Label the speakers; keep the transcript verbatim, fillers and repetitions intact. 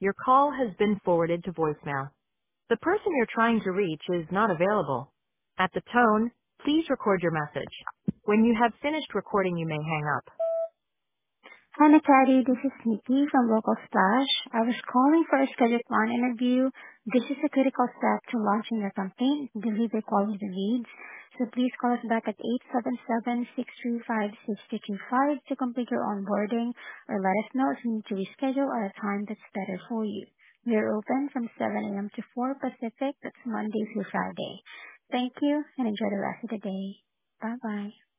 Speaker 1: Your call has been forwarded to voicemail. The person you're trying to reach is not available. At the tone, please record your message. When you have finished recording, you may hang up.
Speaker 2: Hi, Natali. This is Nikki from Local Splash. I was calling for a scheduled one interview. This is a critical step to launching your campaign, deliver quality leads. So please call us back at eight seven seven, six three five, six two two five to complete your onboarding or let us know if you need to reschedule at a time that's better for you. We are open from seven a.m. to four Pacific. That's Monday through Friday. Thank you and enjoy the rest of the day. Bye-bye.